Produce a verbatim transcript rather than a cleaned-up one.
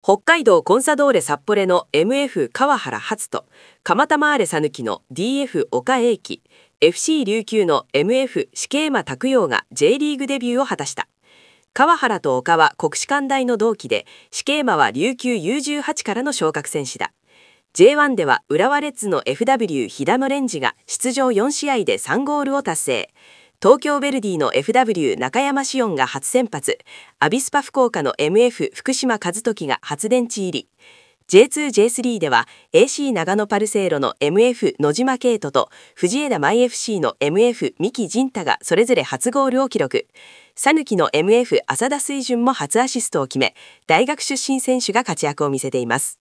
北海道コンサドーレ札幌の エムエフ 川原初人、蒲田マーレ讃岐の ディーエフ 岡英樹、エフシー 琉球の エムエフ 四季山拓陽が J リーグデビューを果たした。川原と岡は国士舘大の同期で、四季山は琉球 ユーじゅうはち からの昇格選手だ。ジェイワン では浦和レッズの エフダブリュー 飛騨のレンジが出場よん試合でさんゴールを達成。東京ヴェルディの エフダブリュー 中山紫音が初先発。アビスパ福岡の エムエフ 福島和時が初電池入り。ジェイツージェイスリー では エーシー 長野パルセイロの エムエフ 野島圭斗と藤枝マイ エフシー の エムエフ 三木仁太がそれぞれ初ゴールを記録。讃岐の エムエフ 浅田水準も初アシストを決め、大学出身選手が活躍を見せています。